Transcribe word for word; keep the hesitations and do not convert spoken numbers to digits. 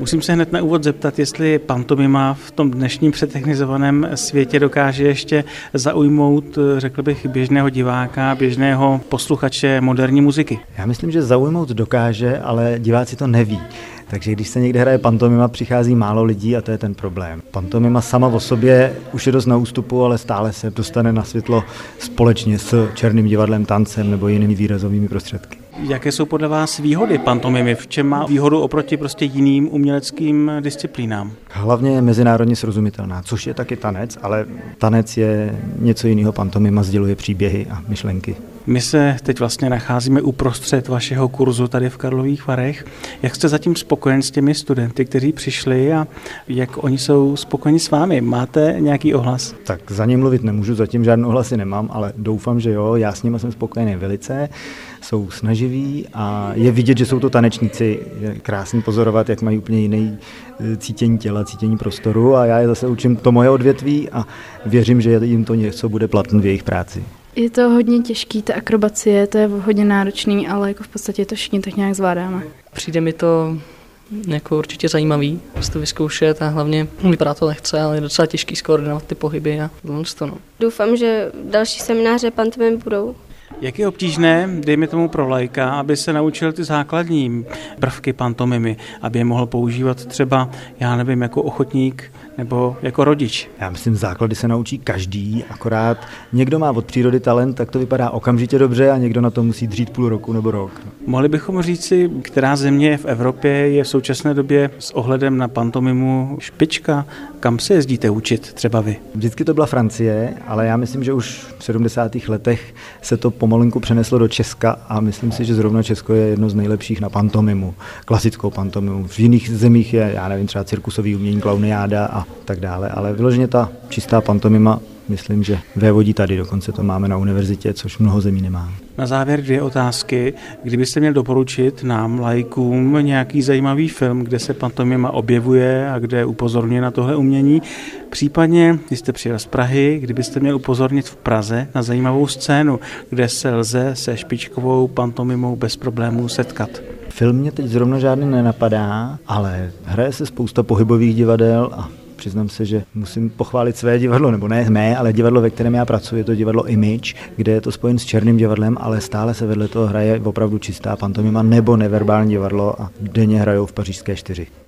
Musím se hned na úvod zeptat, jestli pantomima v tom dnešním přetechnizovaném světě dokáže ještě zaujmout, řekl bych, běžného diváka, běžného posluchače moderní muziky. Já myslím, že zaujmout dokáže, ale diváci to neví. Takže když se někde hraje pantomima, přichází málo lidí a to je ten problém. Pantomima sama o sobě už je dost na ústupu, ale stále se dostane na světlo společně s černým divadlem, tancem nebo jinými výrazovými prostředky. Jaké jsou podle vás výhody pantomimy? V čem má výhodu oproti prostě jiným uměleckým disciplínám? Hlavně je mezinárodně srozumitelná, což je taky tanec, ale tanec je něco jiného, pantomima sděluje příběhy a myšlenky. My se teď vlastně nacházíme uprostřed vašeho kurzu tady v Karlových Varech. Jak jste zatím spokojen s těmi studenty, kteří přišli a jak oni jsou spokojeni s vámi? Máte nějaký ohlas? Tak za ně mluvit nemůžu, zatím žádný ohlasy nemám, ale doufám, že jo, já s nimi jsem spokojený velice, jsou snaživí a je vidět, že jsou to tanečníci. Je krásný pozorovat, jak mají úplně jiný cítění těla, cítění prostoru a já je zase učím to moje odvětví a věřím, že jim to něco bude platné v jejich práci. Je to hodně těžký, ta akrobacie, to je hodně náročný, ale jako v podstatě to všichni tak nějak zvládáme. Přijde mi to jako určitě zajímavý si to vyzkoušet a hlavně vypadá to lehce, ale je docela těžký skoordinovat ty pohyby a to no. Doufám, že další semináře pantomim budou. Jak je obtížné, dejme tomu pro laika, aby se naučil ty základní prvky pantomimy, aby je mohl používat třeba, já nevím, jako ochotník nebo jako rodič? Já myslím, základy se naučí každý, akorát někdo má od přírody talent, tak to vypadá okamžitě dobře a někdo na to musí dřít půl roku nebo rok. Mohli bychom říci, která země v Evropě je v současné době s ohledem na pantomimu špička? Kam se jezdíte učit třeba vy? Vždycky to byla Francie, ale já myslím, že už v sedmdesátých letech se to pomalinku přeneslo do Česka a myslím si, že zrovna Česko je jedno z nejlepších na pantomimu, klasickou pantomimu. V jiných zemích je, já nevím, třeba cirkusový umění, klauniáda a tak dále, ale vyloženě ta čistá pantomima, myslím, že vévodí tady, dokonce to máme na univerzitě, což mnoho zemí nemá. Na závěr dvě otázky. Kdybyste měl doporučit nám, laikům, nějaký zajímavý film, kde se pantomima objevuje a kde upozorňuje na tohle umění, případně, když jste přijel z Prahy, kdybyste měl upozornit v Praze na zajímavou scénu, kde se lze se špičkovou pantomimou bez problémů setkat. Film mě teď zrovna žádný nenapadá, ale hraje se spousta pohybových divadel a přiznám se, že musím pochválit své divadlo, nebo ne mé, ale divadlo, ve kterém já pracuji, je to divadlo Image, kde je to spojen s černým divadlem, ale stále se vedle toho hraje opravdu čistá pantomima nebo neverbální divadlo a denně hrajou v Pařížské čtyři.